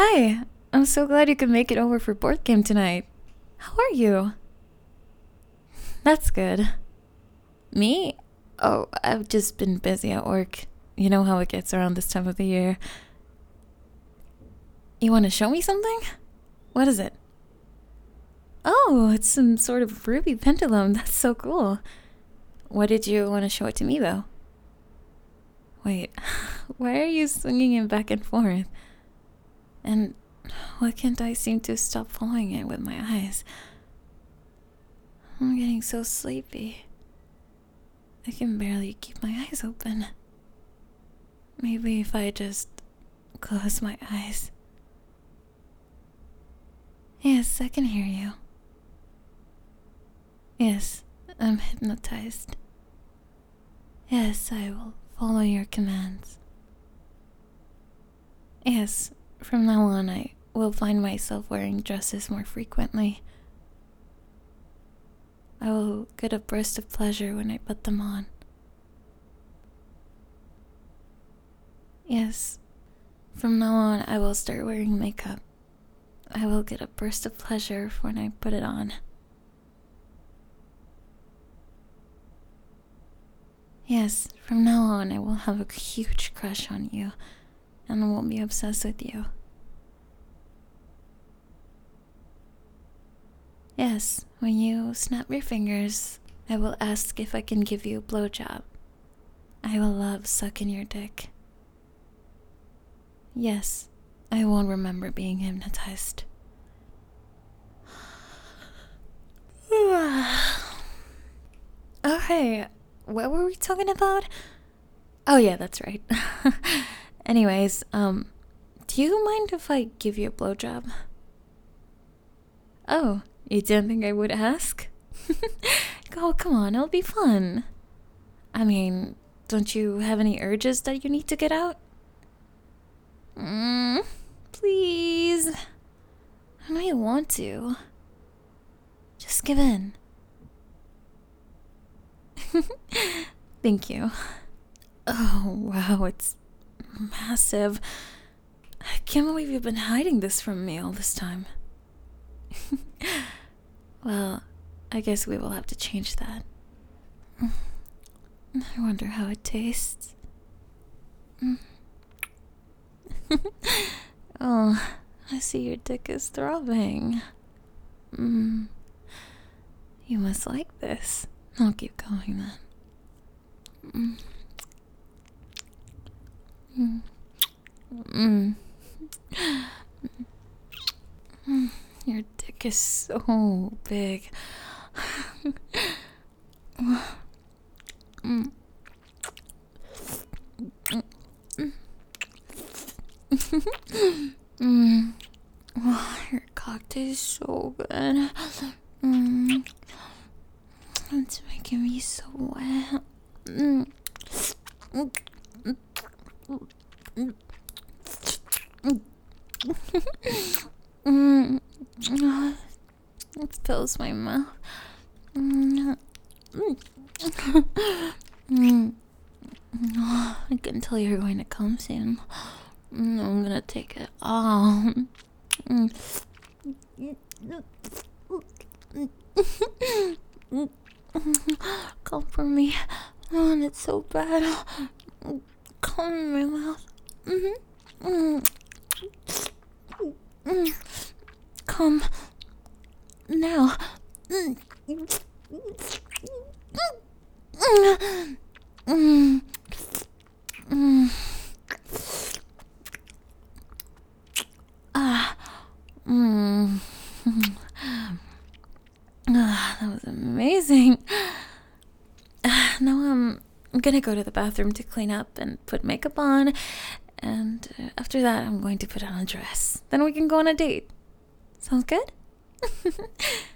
Hi, I'm so glad you could make it over for board game tonight. How are you? That's good. Me? Oh, I've just been busy at work. You know how it gets around this time of the year. You want to show me something? What is it? Oh, it's some sort of ruby pendulum. That's so cool. Why did you want to show it to me, though? Wait, why are you swinging it back and forth? And why can't I seem to stop following it with my eyes? I'm getting so sleepy. I can barely keep my eyes open. Maybe if I just close my eyes. Yes, I can hear you. Yes, I'm hypnotized. Yes, I will follow your commands. Yes, from now on I will find myself wearing dresses more frequently. I will get a burst of pleasure when I put them on. Yes, from now on I will start wearing makeup. I will get a burst of pleasure when I put it on. Yes, from now on I will have a huge crush on you, and I will be obsessed with you. Yes, when you snap your fingers, I will ask if I can give you a blowjob. I will love sucking your dick. Yes, I won't remember being hypnotized. Okay, what were we talking about? Oh yeah, that's right. Anyways, do you mind if I give you a blowjob? Oh, you didn't think I would ask? Oh, come on, it'll be fun. I mean, don't you have any urges that you need to get out? Please. I know you want to. Just give in. Thank you. Oh, wow, it's massive. I can't believe you've been hiding this from me all this time. Well, I guess we will have to change that. I wonder how it tastes. Oh, I see your dick is throbbing. You must like this. I'll keep going then. Your dick is so big. Your cock tastes so good. It's making me so wet. It fills my mouth. I can tell you're going to come soon. I'm gonna take it all. Come for me. Oh, and it's so bad. Come in my mouth. Come now. That was amazing. Now I'm gonna go to the bathroom to clean up and put makeup on, and after that I'm going to put on a dress. Then we can go on a date. Sounds good?